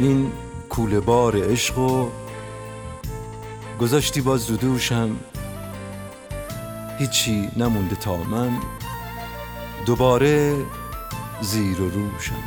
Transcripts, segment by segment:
این کوله بار عشقو گذاشتی باز رو دوشم، هیچی نمونده تا من دوباره زیر و روشم.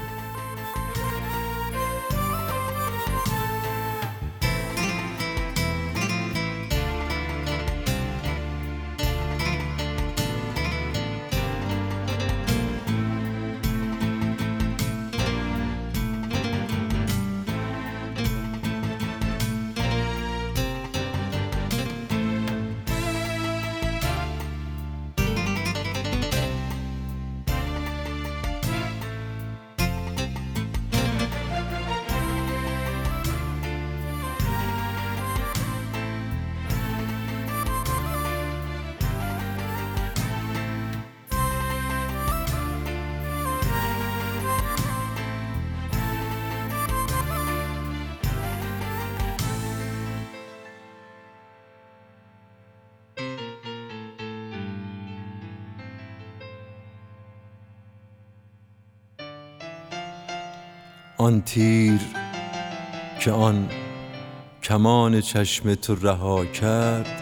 آن تیر که آن کمان چشم تو رها کرد،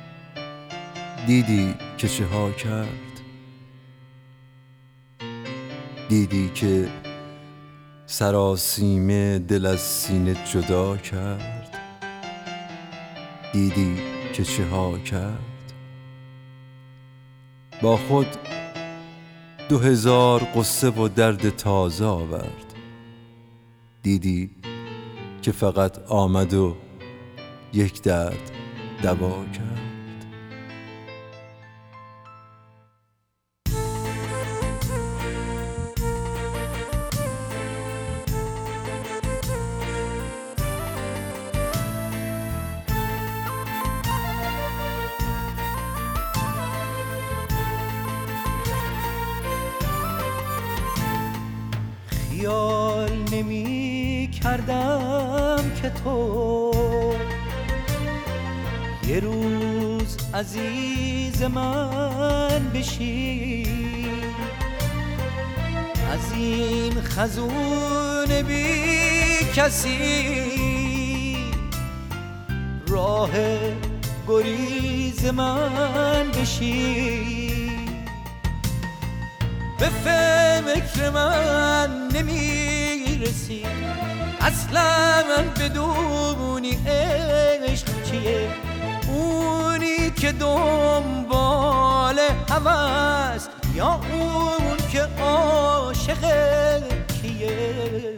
دیدی که چه ها کرد؟ دیدی که سراسیمه دل از سینه جدا کرد؟ دیدی که چه ها کرد؟ با خود 2000 قصه و درد تازه آورد. دیدی که فقط آمد و یک درد دوا کرد. خیال نمی کردم که تو یه روز عزیز من بشی، از این خزون بی کسی راه گریز من بشی. به فکر من نمیرسی اصلا بدونی عشق چیه، اونی که دنبال هوست یا اون که عاشق کیه.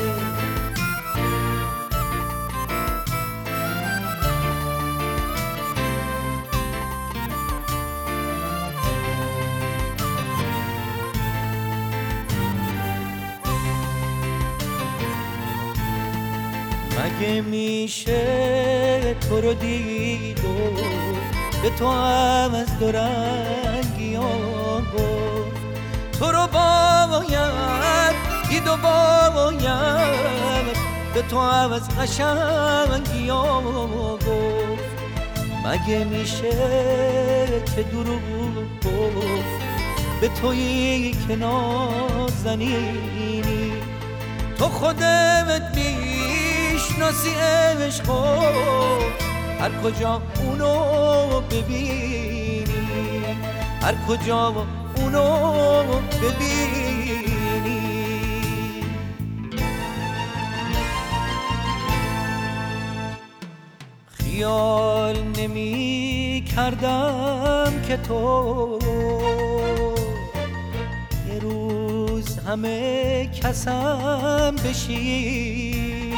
مگه میشه تو رو دید و به تو هم از دو رنگیان گفت؟ تو رو باید دید و باید به تو هم از قشنگیان گفت. مگه میشه که دروغ گفت به تویی که نازنینی؟ تو خودت میشناسی عشقو، هر کجا اونو ببینی، هر کجا اونو ببینی. خیال نمی کردم که تو یه روز همه کسم بشی،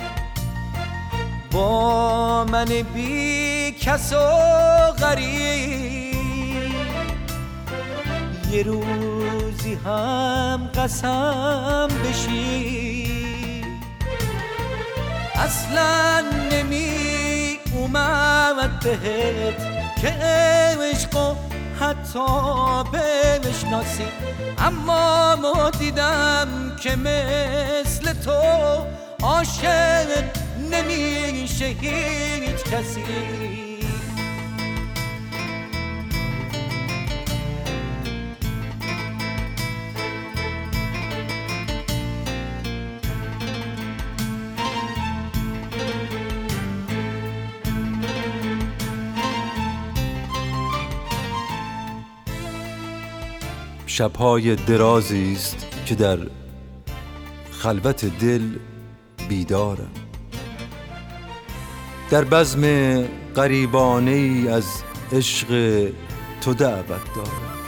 با من بی کس و غریب یه روزی هم قسم بشی. اصلا نمی اومد بهت که عشقو حتی بشناسی، اما ما دیدم که مثل تو عاشق نمیشه هیچ کسی. شب‌های درازی است که در خلوت دل بیدارم. در بزم غریبانه ای از عشق تو دعوت دارم.